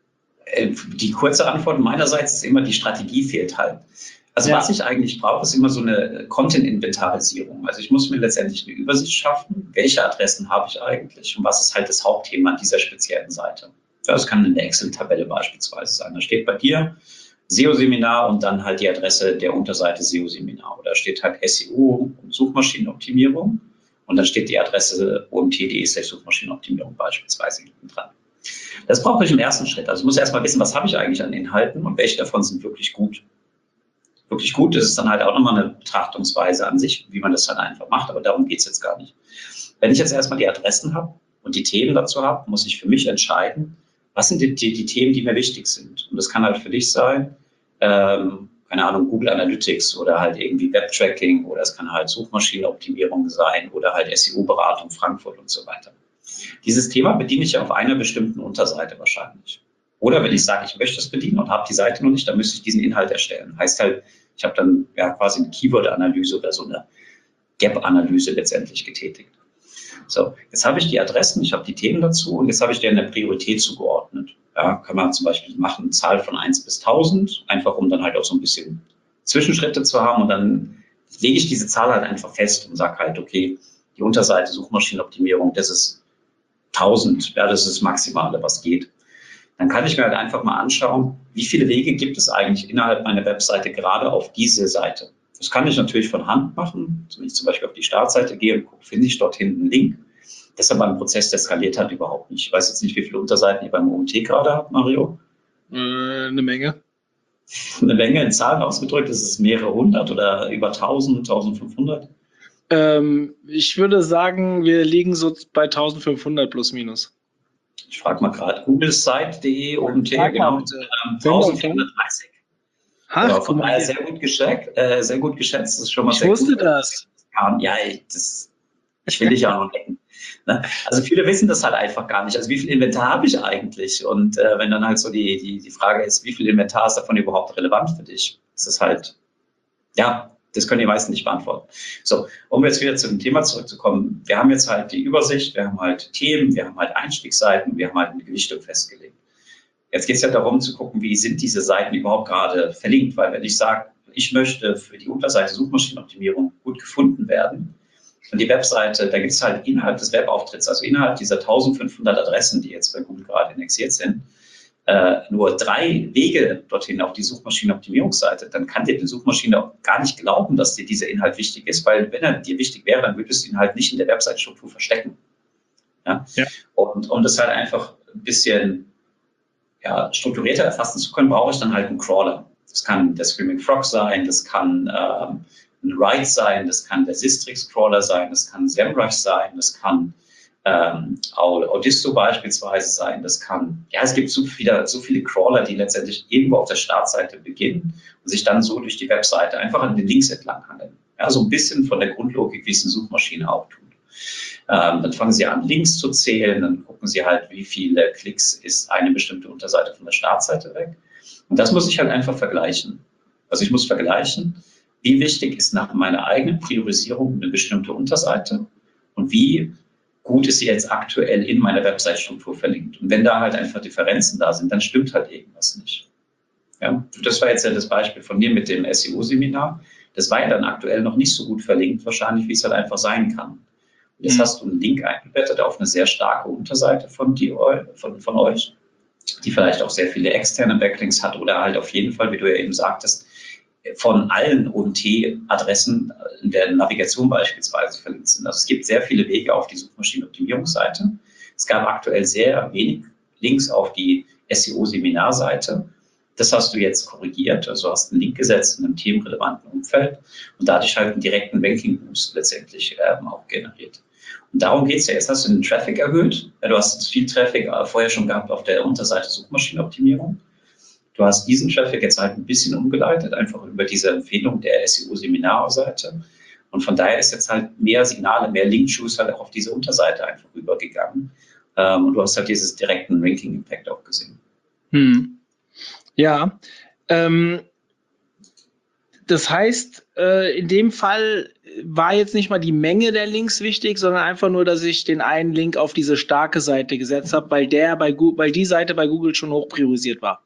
Die kurze Antwort meinerseits ist immer, die Strategie fehlt halt. Also ja. Was ich eigentlich brauche, ist immer so eine Content-Inventarisierung. Also ich muss mir letztendlich eine Übersicht schaffen, welche Adressen habe ich eigentlich und was ist halt das Hauptthema an dieser speziellen Seite. Das kann eine Excel-Tabelle beispielsweise sein. Da steht bei dir S E O-Seminar und dann halt die Adresse der Unterseite S E O-Seminar. Oder steht halt S E O und Suchmaschinenoptimierung und dann steht die Adresse O M T punkt de slash Suchmaschinenoptimierung beispielsweise hinten dran. Das brauche ich im ersten Schritt. Also ich muss erstmal wissen, was habe ich eigentlich an Inhalten und welche davon sind wirklich gut. Wirklich gut, das ist dann halt auch nochmal eine Betrachtungsweise an sich, wie man das dann einfach macht, aber darum geht es jetzt gar nicht. Wenn ich jetzt erstmal die Adressen habe und die Themen dazu habe, muss ich für mich entscheiden, was sind die, die, die Themen, die mir wichtig sind. Und das kann halt für dich sein, ähm, keine Ahnung, Google Analytics oder halt irgendwie Web-Tracking oder es kann halt Suchmaschinenoptimierung sein oder halt S E O-Beratung Frankfurt und so weiter. Dieses Thema bediene ich ja auf einer bestimmten Unterseite wahrscheinlich. Oder wenn ich sage, ich möchte es bedienen und habe die Seite noch nicht, dann müsste ich diesen Inhalt erstellen. Heißt halt, ich habe dann ja quasi eine Keyword-Analyse oder so eine Gap-Analyse letztendlich getätigt. So, jetzt habe ich die Adressen, ich habe die Themen dazu und jetzt habe ich dir eine Priorität zugeordnet. Ja, kann man zum Beispiel machen, Zahl von eins bis tausend, einfach um dann halt auch so ein bisschen Zwischenschritte zu haben und dann lege ich diese Zahl halt einfach fest und sage halt, okay, die Unterseite Suchmaschinenoptimierung, das ist tausend, ja, das ist das Maximale, was geht. Dann kann ich mir halt einfach mal anschauen, wie viele Wege gibt es eigentlich innerhalb meiner Webseite gerade auf diese Seite. Das kann ich natürlich von Hand machen. Wenn ich zum Beispiel auf die Startseite gehe und gucke, finde ich dort hinten einen Link. Das ist aber ein Prozess, der skaliert hat überhaupt nicht. Ich weiß jetzt nicht, wie viele Unterseiten ihr beim O M T gerade habt, Mario. Äh, eine Menge. Eine Menge in Zahlen ausgedrückt, ist es mehrere hundert oder über tausend, tausendfünfhundert? Ähm, ich würde sagen, wir liegen so bei tausendfünfhundert plus minus. Ich frage mal gerade, googlesite punkt de, O M T, genau, ähm, eintausendvierhundertdreißig. Ach, ja, guck mal. Sehr gut geschätzt, äh, sehr gut geschätzt. Das ist schon mal ich sehr wusste gut, das. Kam. Ja, das Ich will dich ja auch noch lecken. Ne? Also viele wissen das halt einfach gar nicht. Also wie viel Inventar habe ich eigentlich? Und äh, wenn dann halt so die, die, die Frage ist, wie viel Inventar ist davon überhaupt relevant für dich? Das ist halt, ja, das können die meisten nicht beantworten. So, um jetzt wieder zu dem Thema zurückzukommen. Wir haben jetzt halt die Übersicht, wir haben halt Themen, wir haben halt Einstiegsseiten, wir haben halt eine Gewichtung festgelegt. Jetzt geht es ja darum zu gucken, wie sind diese Seiten überhaupt gerade verlinkt, weil wenn ich sage, ich möchte für die Unterseite Suchmaschinenoptimierung gut gefunden werden und die Webseite, da gibt es halt innerhalb des Webauftritts, also innerhalb dieser eintausendfünfhundert Adressen, die jetzt bei Google gerade indexiert sind, äh, nur drei Wege dorthin auf die Suchmaschinenoptimierungsseite, dann kann dir die Suchmaschine auch gar nicht glauben, dass dir dieser Inhalt wichtig ist, weil wenn er dir wichtig wäre, dann würdest du ihn halt nicht in der Website-Struktur verstecken. Ja? Ja. Und um das halt einfach ein bisschen ja, strukturierter erfassen zu können, brauche ich dann halt einen Crawler. Das kann der Screaming Frog sein, das kann ähm, ein Write sein, das kann der Sistrix Crawler sein, das kann SEMrush sein, das kann ähm, Audisto beispielsweise sein, das kann, ja, es gibt so viele, so viele Crawler, die letztendlich irgendwo auf der Startseite beginnen und sich dann so durch die Webseite einfach an den Links entlang handeln. Ja, so ein bisschen von der Grundlogik, wie es eine Suchmaschine auch tut. Ähm, dann fangen Sie an, Links zu zählen, dann gucken Sie halt, wie viele Klicks ist eine bestimmte Unterseite von der Startseite weg. Und das muss ich halt einfach vergleichen. Also ich muss vergleichen, wie wichtig ist nach meiner eigenen Priorisierung eine bestimmte Unterseite und wie gut ist sie jetzt aktuell in meiner Website-Struktur verlinkt. Und wenn da halt einfach Differenzen da sind, dann stimmt halt irgendwas nicht. Ja? Das war jetzt ja das Beispiel von mir mit dem S E O-Seminar. Das war ja dann aktuell noch nicht so gut verlinkt, wahrscheinlich, wie es halt einfach sein kann. Jetzt hast du einen Link eingebettet auf eine sehr starke Unterseite von, die, von, von euch, die vielleicht auch sehr viele externe Backlinks hat oder halt auf jeden Fall, wie du ja eben sagtest, von allen O M T-Adressen in der Navigation beispielsweise verlinkt sind. Also es gibt sehr viele Wege auf die Suchmaschinenoptimierungsseite. Es gab aktuell sehr wenig Links auf die S E O-Seminarseite. Das hast du jetzt korrigiert, also hast einen Link gesetzt in einem themenrelevanten Umfeld und dadurch halt einen direkten Ranking-Boost letztendlich ähm, auch generiert. Und darum geht es ja. Jetzt hast du den Traffic erhöht. Ja, du hast viel Traffic vorher schon gehabt auf der Unterseite Suchmaschinenoptimierung. Du hast diesen Traffic jetzt halt ein bisschen umgeleitet, einfach über diese Empfehlung der S E O-Seminarseite. Und von daher ist jetzt halt mehr Signale, mehr Link-Juice halt auch auf diese Unterseite einfach übergegangen. Ähm, und du hast halt dieses direkten Ranking-Impact auch gesehen. Hm. Ja, ähm, das heißt, äh, in dem Fall war jetzt nicht mal die Menge der Links wichtig, sondern einfach nur, dass ich den einen Link auf diese starke Seite gesetzt habe, weil der bei Google, weil die Seite bei Google schon hoch priorisiert war.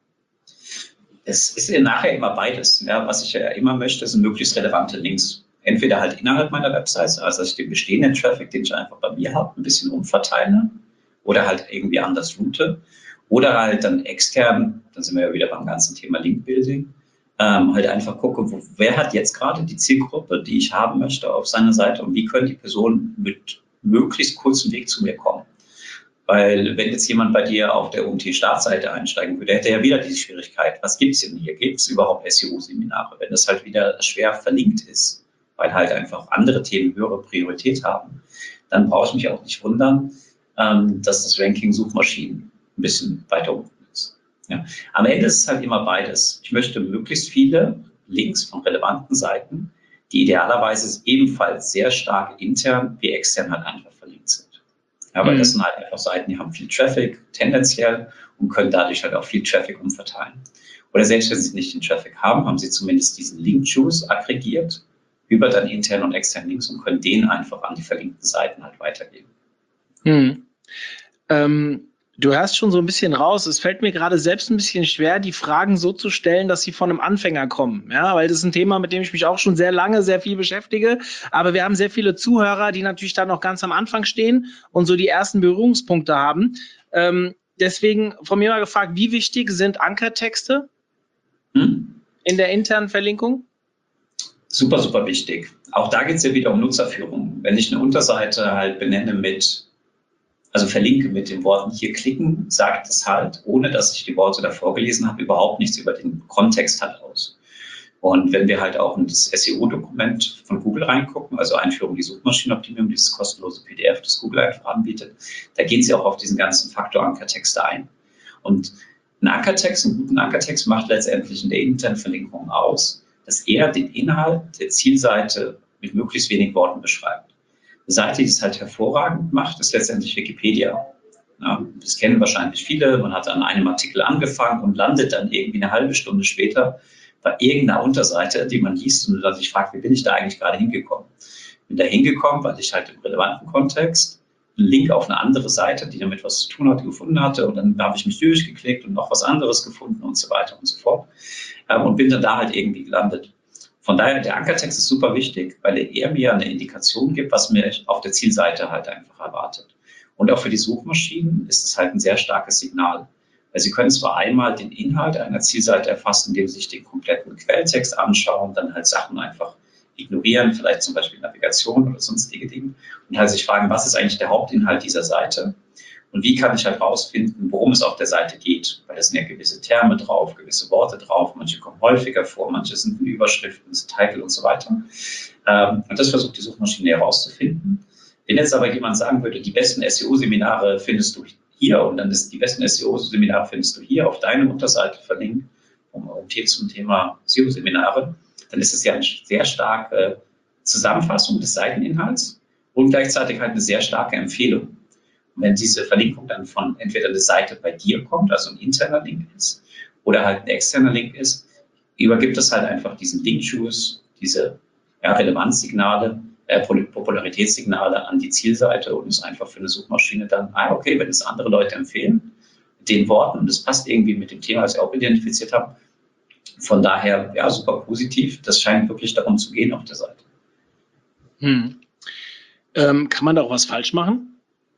Es ist ja nachher immer beides. Ja, was ich ja immer möchte, sind möglichst relevante Links. Entweder halt innerhalb meiner Website, also dass ich den bestehenden Traffic, den ich einfach bei mir habe, ein bisschen umverteile oder halt irgendwie anders route. Oder halt dann extern, dann sind wir ja wieder beim ganzen Thema Link-Building, ähm, halt einfach gucke, wo, wer hat jetzt gerade die Zielgruppe, die ich haben möchte auf seiner Seite und wie können die Personen mit möglichst kurzem Weg zu mir kommen. Weil wenn jetzt jemand bei dir auf der O M T-Startseite einsteigen würde, hätte er ja wieder diese Schwierigkeit. Was gibt es denn hier? Gibt es überhaupt S E O-Seminare? Wenn das halt wieder schwer verlinkt ist, weil halt einfach andere Themen höhere Priorität haben, dann brauche ich mich auch nicht wundern, ähm, dass das Ranking Suchmaschinen ein bisschen weiter unten ist. Ja. Am Ende ist es halt immer beides. Ich möchte möglichst viele Links von relevanten Seiten, die idealerweise ebenfalls sehr stark intern wie extern halt einfach verlinkt sind. Ja, weil mhm. das sind halt einfach Seiten, die haben viel Traffic tendenziell und können dadurch halt auch viel Traffic umverteilen. Oder selbst wenn sie nicht den Traffic haben, haben sie zumindest diesen Link-Juice aggregiert über dann interne und externe Links und können den einfach an die verlinkten Seiten halt weitergeben. Mhm. Ähm Du hörst schon so ein bisschen raus. Es fällt mir gerade selbst ein bisschen schwer, die Fragen so zu stellen, dass sie von einem Anfänger kommen. Ja, weil das ist ein Thema, mit dem ich mich auch schon sehr lange, sehr viel beschäftige. Aber wir haben sehr viele Zuhörer, die natürlich da noch ganz am Anfang stehen und so die ersten Berührungspunkte haben. Ähm, deswegen von mir mal gefragt, wie wichtig sind Ankertexte hm? in der internen Verlinkung? Super, super wichtig. Auch da geht es ja wieder um Nutzerführung. Wenn ich eine Unterseite halt benenne mit Also verlinke mit den Worten hier klicken, sagt es halt, ohne dass ich die Worte davor gelesen habe, überhaupt nichts über den Kontext halt aus. Und wenn wir halt auch in das S E O-Dokument von Google reingucken, also Einführung in die Suchmaschinenoptimierung, dieses kostenlose P D F, das Google einfach anbietet, da gehen sie auch auf diesen ganzen Faktor Ankertexte ein. Und ein Ankertext, einen guten Ankertext macht letztendlich in der internen Verlinkung aus, dass er den Inhalt der Zielseite mit möglichst wenig Worten beschreibt. Seite, die es halt hervorragend macht, ist letztendlich Wikipedia. Ja, das kennen wahrscheinlich viele. Man hat an einem Artikel angefangen und landet dann irgendwie eine halbe Stunde später bei irgendeiner Unterseite, die man liest und dann sich fragt, wie bin ich da eigentlich gerade hingekommen? Bin da hingekommen, weil ich halt im relevanten Kontext einen Link auf eine andere Seite, die damit was zu tun hatte, gefunden hatte. Und dann habe ich mich durchgeklickt und noch was anderes gefunden und so weiter und so fort. Und bin dann da halt irgendwie gelandet. Von daher, der Ankertext ist super wichtig, weil er mir eine Indikation gibt, was mir auf der Zielseite halt einfach erwartet. Und auch für die Suchmaschinen ist es halt ein sehr starkes Signal. Weil sie können zwar einmal den Inhalt einer Zielseite erfassen, indem sie sich den kompletten Quelltext anschauen, dann halt Sachen einfach ignorieren, vielleicht zum Beispiel Navigation oder sonstige Dinge, und halt sich fragen, was ist eigentlich der Hauptinhalt dieser Seite? Und wie kann ich halt rausfinden, worum es auf der Seite geht? Weil da sind ja gewisse Terme drauf, gewisse Worte drauf, manche kommen häufiger vor, manche sind in Überschriften, Titel und so weiter. Und das versucht die Suchmaschine herauszufinden. Wenn jetzt aber jemand sagen würde, die besten S E O-Seminare findest du hier und dann ist die besten S E O-Seminare findest du hier auf deiner Unterseite verlinkt, um O M T zum Thema S E O-Seminare, dann ist es ja eine sehr starke Zusammenfassung des Seiteninhalts und gleichzeitig halt eine sehr starke Empfehlung. Und wenn diese Verlinkung dann von entweder eine Seite bei dir kommt, also ein interner Link ist, oder halt ein externer Link ist, übergibt es halt einfach diesen Link-Juice, diese ja, Relevanzsignale, äh, Popularitätssignale an die Zielseite und ist einfach für eine Suchmaschine dann, ah, okay, wenn es andere Leute empfehlen, den Worten, und das passt irgendwie mit dem Thema, das ich auch identifiziert habe. Von daher, ja, super positiv. Das scheint wirklich darum zu gehen auf der Seite. Hm. Ähm, kann man da auch was falsch machen?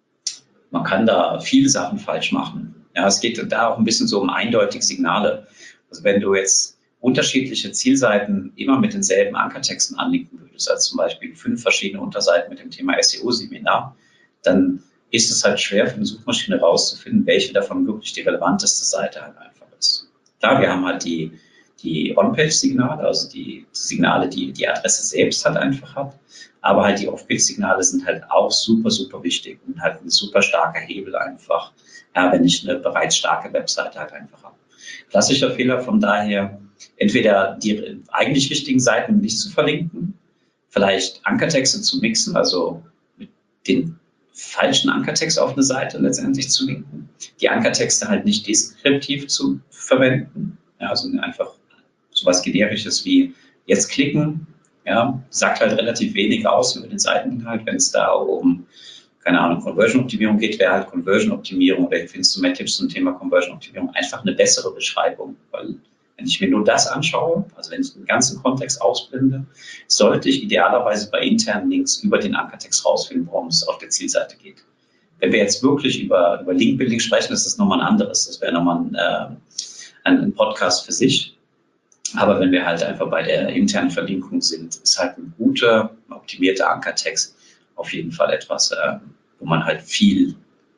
Man kann da viele Sachen falsch machen. Ja, es geht da auch ein bisschen so um eindeutige Signale. Also wenn du jetzt unterschiedliche Zielseiten immer mit denselben Ankertexten anlinken würdest, als zum Beispiel fünf verschiedene Unterseiten mit dem Thema S E O-Seminar, dann ist es halt schwer für eine Suchmaschine herauszufinden, welche davon wirklich die relevanteste Seite halt einfach ist. Klar, wir haben halt die, die On-Page-Signale, also die Signale, die die Adresse selbst halt einfach hat, aber halt die Off-Page-Signale sind halt auch super, super wichtig und halt ein super starker Hebel einfach, ja, wenn ich eine bereits starke Webseite halt einfach habe. Klassischer Fehler von daher, entweder die eigentlich wichtigen Seiten nicht zu verlinken, vielleicht Ankertexte zu mixen, also mit den falschen Ankertext auf eine Seite letztendlich zu linken, die Ankertexte halt nicht deskriptiv zu verwenden, ja, also einfach sowas Generisches wie jetzt klicken, ja, sagt halt relativ wenig aus über den Seiteninhalt. Wenn es da um, keine Ahnung, Conversion-Optimierung geht, wäre halt Conversion-Optimierung oder findest du mehr Tipps zum Thema Conversion-Optimierung einfach eine bessere Beschreibung, weil wenn ich mir nur das anschaue, also wenn ich den ganzen Kontext ausblende, sollte ich idealerweise bei internen Links über den Ankertext rausfinden, worum es auf der Zielseite geht. Wenn wir jetzt wirklich über, über Link-Building sprechen, ist das nochmal ein anderes. Das wäre nochmal ein, äh, ein, ein Podcast für sich. Aber wenn wir halt einfach bei der internen Verlinkung sind, ist halt ein guter, optimierter Ankertext auf jeden Fall etwas, äh, wo man halt viel,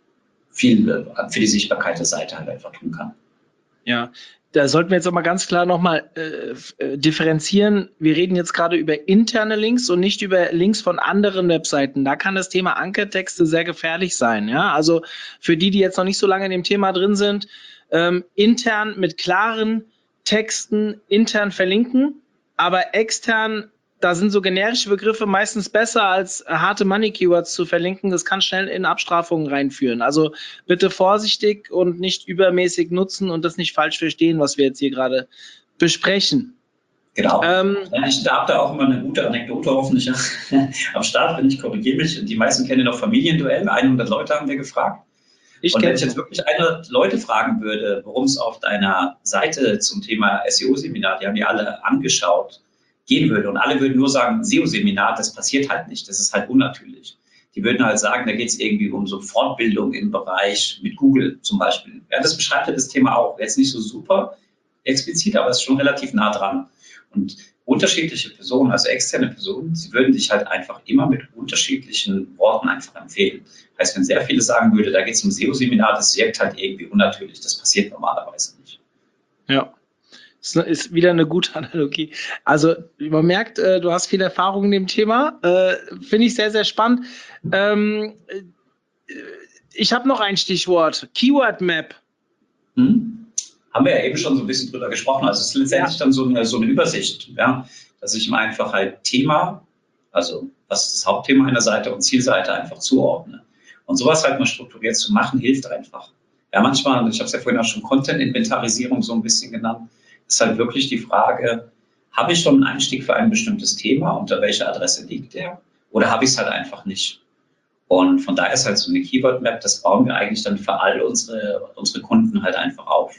viel für die Sichtbarkeit der Seite halt einfach tun kann. Ja, da sollten wir jetzt auch mal ganz klar nochmal äh, differenzieren. Wir reden jetzt gerade über interne Links und nicht über Links von anderen Webseiten. Da kann das Thema Ankertexte sehr gefährlich sein. Ja, also für die, die jetzt noch nicht so lange in dem Thema drin sind, ähm, intern mit klaren Texten intern verlinken, aber extern, da sind so generische Begriffe meistens besser als harte Money-Keywords zu verlinken. Das kann schnell in Abstrafungen reinführen. Also bitte vorsichtig und nicht übermäßig nutzen und das nicht falsch verstehen, was wir jetzt hier gerade besprechen. Genau. Ähm, ja, ich habe da auch immer eine gute Anekdote hoffentlich am Start, wenn ich korrigiere mich. Die meisten kennen noch Familienduell. hundert Leute haben wir gefragt. Ich und wenn ich jetzt wirklich hundert Leute fragen würde, worum es auf deiner Seite zum Thema S E O-Seminar, die haben die alle angeschaut, gehen würde und alle würden nur sagen, S E O-Seminar, das passiert halt nicht, das ist halt unnatürlich. Die würden halt sagen, da geht es irgendwie um so Fortbildung im Bereich mit Google zum Beispiel. Ja, das beschreibt ja das Thema auch. Jetzt nicht so super explizit, aber es ist schon relativ nah dran. Und unterschiedliche Personen, also externe Personen, sie würden sich halt einfach immer mit unterschiedlichen Worten einfach empfehlen. Heißt, wenn sehr viele sagen würde, da geht es um S E O-Seminar, das wirkt halt irgendwie unnatürlich. Das passiert normalerweise nicht. Ja, das ist wieder eine gute Analogie. Also man merkt, äh, du hast viel Erfahrung in dem Thema. Äh, Finde ich sehr, sehr spannend. Ähm, ich habe noch ein Stichwort, Keyword Map. Hm? Haben wir ja eben schon so ein bisschen drüber gesprochen. Also es ist letztendlich ja. dann so eine, so eine Übersicht, ja, dass ich mir einfach halt Thema, also was ist das Hauptthema einer Seite und Zielseite einfach zuordne. Und sowas halt mal strukturiert zu machen, hilft einfach. Ja, manchmal, ich habe es ja vorhin auch schon Content-Inventarisierung so ein bisschen genannt, ist halt wirklich die Frage, habe ich schon einen Einstieg für ein bestimmtes Thema, unter welcher Adresse liegt der? Oder habe ich es halt einfach nicht? Und von daher ist halt so eine Keyword-Map, das bauen wir eigentlich dann für all unsere, unsere Kunden halt einfach auf.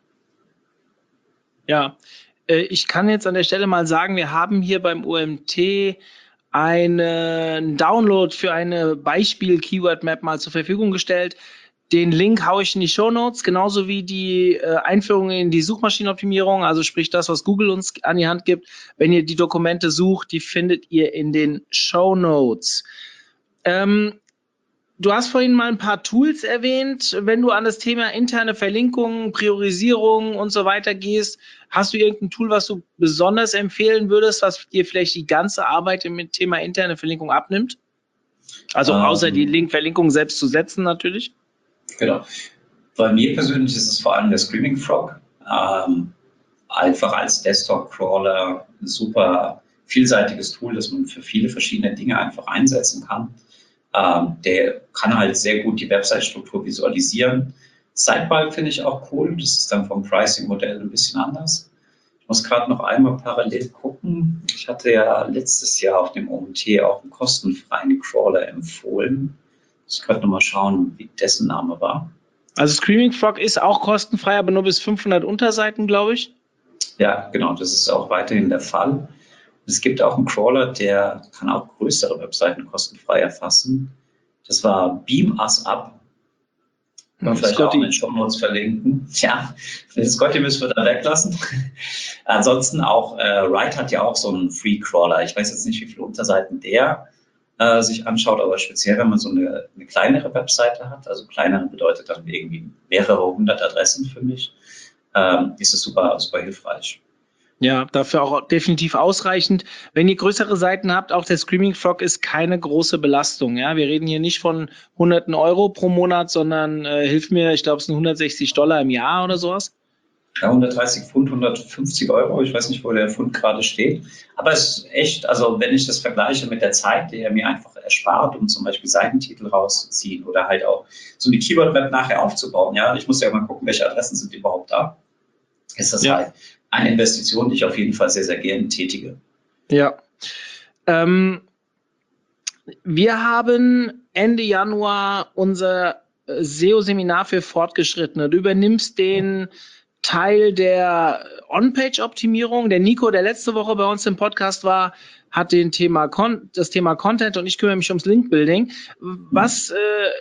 Ja, ich kann jetzt an der Stelle mal sagen, wir haben hier beim O M T einen Download für eine Beispiel-Keyword-Map mal zur Verfügung gestellt. Den Link haue ich in die Shownotes, genauso wie die äh, Einführung in die Suchmaschinenoptimierung, also sprich das, was Google uns an die Hand gibt. Wenn ihr die Dokumente sucht, die findet ihr in den Shownotes. Ähm, du hast vorhin mal ein paar Tools erwähnt. Wenn du an das Thema interne Verlinkungen, Priorisierung und so weiter gehst, hast du irgendein Tool, was du besonders empfehlen würdest, was dir vielleicht die ganze Arbeit im Thema interne Verlinkung abnimmt? Also ähm, außer die Link Verlinkung selbst zu setzen natürlich. Genau. Bei mir persönlich ist es vor allem der Screaming Frog. Ähm, einfach als Desktop-Crawler ein super vielseitiges Tool, das man für viele verschiedene Dinge einfach einsetzen kann. Ähm, der kann halt sehr gut die Website-Struktur visualisieren. Sidebar finde ich auch cool. Das ist dann vom Pricing-Modell ein bisschen anders. Ich muss gerade noch einmal parallel gucken. Ich hatte ja letztes Jahr auf dem O M T auch einen kostenfreien Crawler empfohlen. Ich muss gerade nochmal schauen, wie dessen Name war. Also Screaming Frog ist auch kostenfrei, aber nur bis fünfhundert Unterseiten, glaube ich. Ja, genau, das ist auch weiterhin der Fall. Es gibt auch einen Crawler, der kann auch größere Webseiten kostenfrei erfassen. Das war Beam Us Up. Können wir vielleicht Scotty auch in den Shownotes verlinken. Ja, das Scotty müssen wir da weglassen. Ansonsten auch, äh, Write hat ja auch so einen Free Crawler. Ich weiß jetzt nicht, wie viele Unterseiten der äh, sich anschaut, aber speziell, wenn man so eine, eine kleinere Webseite hat, also kleinere bedeutet dann irgendwie mehrere hundert Adressen für mich, ähm, ist es super, super hilfreich. Ja, dafür auch definitiv ausreichend. Wenn ihr größere Seiten habt, auch der Screaming Frog ist keine große Belastung. Ja, wir reden hier nicht von hunderten Euro pro Monat, sondern äh, hilf mir, ich glaube, es sind hundertsechzig Dollar im Jahr oder sowas. Ja, hundertdreißig Pfund, hundertfünfzig Euro. Ich weiß nicht, wo der Pfund gerade steht. Aber es ist echt, also wenn ich das vergleiche mit der Zeit, die er mir einfach erspart, um zum Beispiel Seitentitel rauszuziehen oder halt auch so eine Keyword-Map nachher aufzubauen. Ja, ich muss ja mal gucken, welche Adressen sind überhaupt da. Ist das ja halt eine Investition, die ich auf jeden Fall sehr, sehr gerne tätige. Ja. Ähm, wir haben Ende Januar unser S E O-Seminar für Fortgeschrittene. Du übernimmst den Teil der On-Page-Optimierung. Der Nico, der letzte Woche bei uns im Podcast war, hat den Thema Con- das Thema Content und ich kümmere mich ums Link-Building. Was, äh,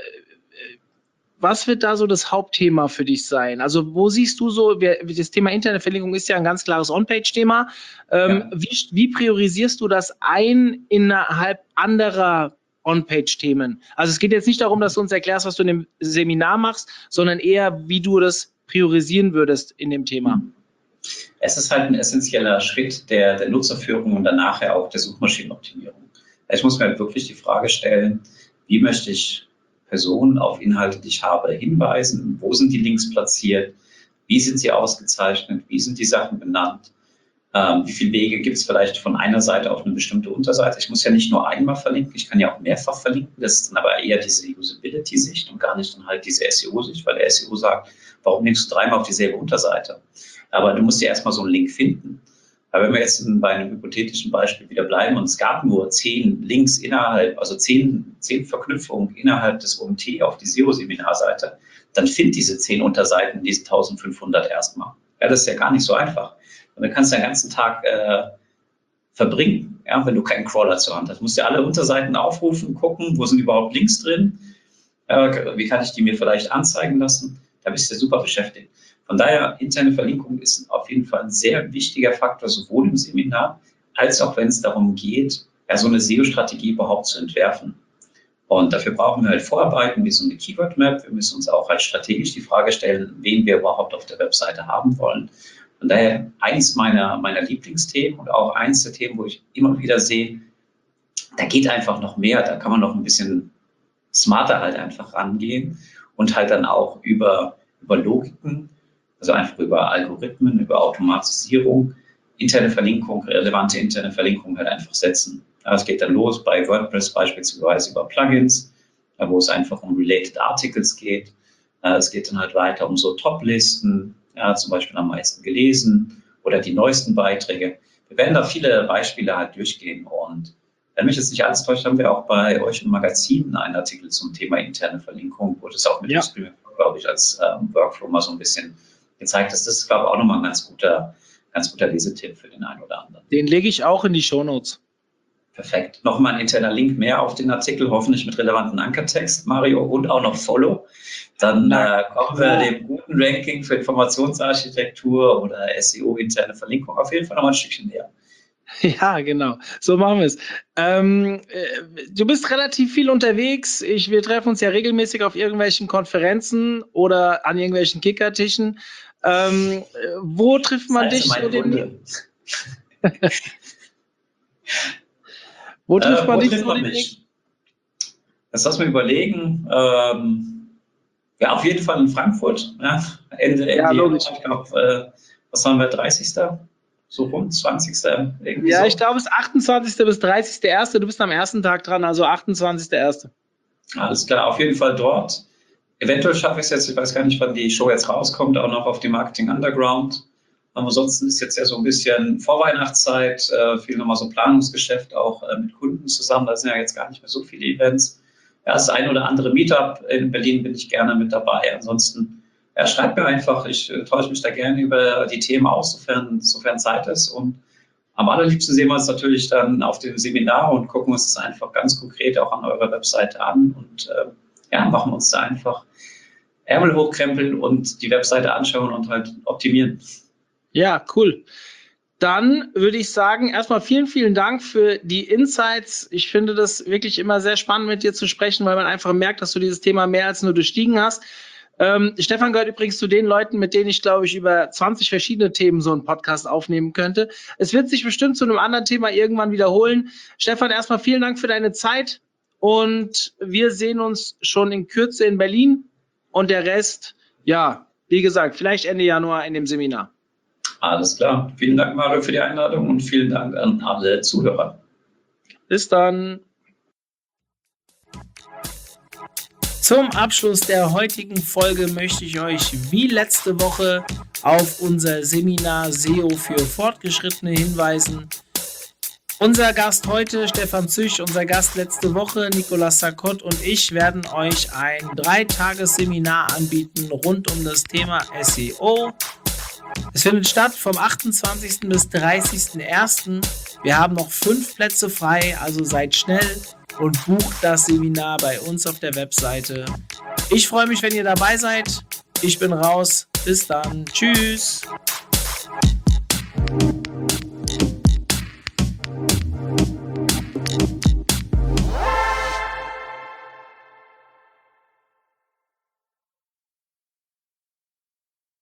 was wird da so das Hauptthema für dich sein? Also wo siehst du so, wir, das Thema interne Verlinkung ist ja ein ganz klares On-Page-Thema. Ähm, ja. wie, wie priorisierst du das ein innerhalb anderer On-Page-Themen? Also es geht jetzt nicht darum, dass du uns erklärst, was du in dem Seminar machst, sondern eher, wie du das priorisieren würdest in dem Thema. Es ist halt ein essentieller Schritt der, der Nutzerführung und dann nachher auch der Suchmaschinenoptimierung. Ich muss mir halt wirklich die Frage stellen, wie möchte ich Personen auf Inhalte, die ich habe, hinweisen? Wo sind die Links platziert? Wie sind sie ausgezeichnet? Wie sind die Sachen benannt? Ähm, wie viele Wege gibt es vielleicht von einer Seite auf eine bestimmte Unterseite? Ich muss ja nicht nur einmal verlinken, ich kann ja auch mehrfach verlinken. Das ist dann aber eher diese Usability-Sicht und gar nicht dann halt diese S E O-Sicht, weil der S E O sagt, warum linkst du dreimal auf dieselbe Unterseite? Aber du musst ja erstmal so einen Link finden. Aber wenn wir jetzt bei einem hypothetischen Beispiel wieder bleiben und es gab nur zehn Links innerhalb, also zehn, zehn Verknüpfungen innerhalb des O M T auf die S E O-Seminarseite, dann find diese zehn Unterseiten, diese eintausendfünfhundert erstmal. Ja, das ist ja gar nicht so einfach. Und dann kannst du den ganzen Tag äh, verbringen, ja, wenn du keinen Crawler zur Hand hast. Du musst ja alle Unterseiten aufrufen, gucken, wo sind überhaupt Links drin, äh, wie kann ich die mir vielleicht anzeigen lassen. Da bist du super beschäftigt. Von daher, interne Verlinkung ist auf jeden Fall ein sehr wichtiger Faktor, sowohl im Seminar, als auch wenn es darum geht, ja, so eine S E O-Strategie überhaupt zu entwerfen. Und dafür brauchen wir halt Vorarbeiten wie so eine Keyword-Map. Wir müssen uns auch halt strategisch die Frage stellen, wen wir überhaupt auf der Webseite haben wollen. Von daher eins meiner, meiner Lieblingsthemen und auch eins der Themen, wo ich immer wieder sehe, da geht einfach noch mehr, da kann man noch ein bisschen smarter halt einfach rangehen und halt dann auch über, über Logiken, also einfach über Algorithmen, über Automatisierung, interne Verlinkung, relevante interne Verlinkung halt einfach setzen. Ja, es geht dann los bei WordPress beispielsweise über Plugins, wo es einfach um Related Articles geht. Es geht dann halt weiter um so Top-Listen, ja, zum Beispiel am meisten gelesen oder die neuesten Beiträge. Wir werden da viele Beispiele halt durchgehen und wenn mich jetzt nicht alles täuscht, haben wir auch bei euch im Magazin einen Artikel zum Thema interne Verlinkung, wo das auch mit Ja. Streaming, glaube ich, als ähm, Workflow mal so ein bisschen gezeigt ist. Das ist, glaube ich, auch nochmal ein ganz guter, ganz guter Lesetipp für den einen oder anderen. Den lege ich auch in die Shownotes. Perfekt. Nochmal ein interner Link mehr auf den Artikel, hoffentlich mit relevanten Ankertext, Mario, und auch noch Follow. Dann äh, kommen wir dem guten Ranking für Informationsarchitektur oder S E O interne Verlinkung auf jeden Fall noch mal ein Stückchen näher. Ja, genau. So machen wir es. Ähm, äh, du bist relativ viel unterwegs. Ich, wir treffen uns ja regelmäßig auf irgendwelchen Konferenzen oder an irgendwelchen Kickertischen. Ähm, äh, wo trifft man Das heißt, dich? meine So Kunde. wo trifft Äh, man wo dich? trifft so man demnächst? mich? Jetzt lass mal überlegen. Ähm, ja, auf jeden Fall in Frankfurt. Ja, Ende, Ende Ja, logisch. Januar. Ich glaube, äh, was haben wir, dreißigsten So rum, zwanzigsten Irgendwie Ja, so. ich glaube, es ist achtundzwanzigsten bis dreißigsten ersten Du bist am ersten Tag dran, also achtundzwanzigsten ersten Alles klar, auf jeden Fall dort. Eventuell schaffe ich es jetzt, ich weiß gar nicht, wann die Show jetzt rauskommt, auch noch auf die Marketing Underground. Aber ansonsten ist jetzt ja so ein bisschen Vorweihnachtszeit, äh, viel nochmal so Planungsgeschäft auch äh, mit Kunden zusammen. Da sind ja jetzt gar nicht mehr so viele Events. Ja, das ein oder andere Meetup in Berlin bin ich gerne mit dabei. Ansonsten, ja, schreibt mir einfach, ich äh, tausche mich da gerne über die Themen aus, sofern, sofern Zeit ist. Und am allerliebsten sehen wir uns natürlich dann auf dem Seminar und gucken uns das einfach ganz konkret auch an eurer Webseite an und äh, ja, machen uns da einfach Ärmel hochkrempeln und die Webseite anschauen und halt optimieren. Ja, cool. Dann würde ich sagen, erstmal vielen, vielen Dank für die Insights. Ich finde das wirklich immer sehr spannend, mit dir zu sprechen, weil man einfach merkt, dass du dieses Thema mehr als nur durchstiegen hast. Ähm, Stefan gehört übrigens zu den Leuten, mit denen ich, glaube ich, über zwanzig verschiedene Themen so einen Podcast aufnehmen könnte. Es wird sich bestimmt zu einem anderen Thema irgendwann wiederholen. Stefan, erstmal vielen Dank für deine Zeit und wir sehen uns schon in Kürze in Berlin und der Rest, ja, wie gesagt, vielleicht Ende Januar in dem Seminar. Alles klar. Vielen Dank, Mario, für die Einladung und vielen Dank an alle Zuhörer. Bis dann. Zum Abschluss der heutigen Folge möchte ich euch wie letzte Woche auf unser Seminar S E O für Fortgeschrittene hinweisen. Unser Gast heute, Stefan Züch, unser Gast letzte Woche, Nicolas Sarkot und ich werden euch ein Dreitages-Seminar anbieten rund um das Thema S E O. Es findet statt vom achtundzwanzigsten bis dreißigsten ersten Wir haben noch fünf Plätze frei, also seid schnell und bucht das Seminar bei uns auf der Webseite. Ich freue mich, wenn ihr dabei seid. Ich bin raus. Bis dann. Tschüss.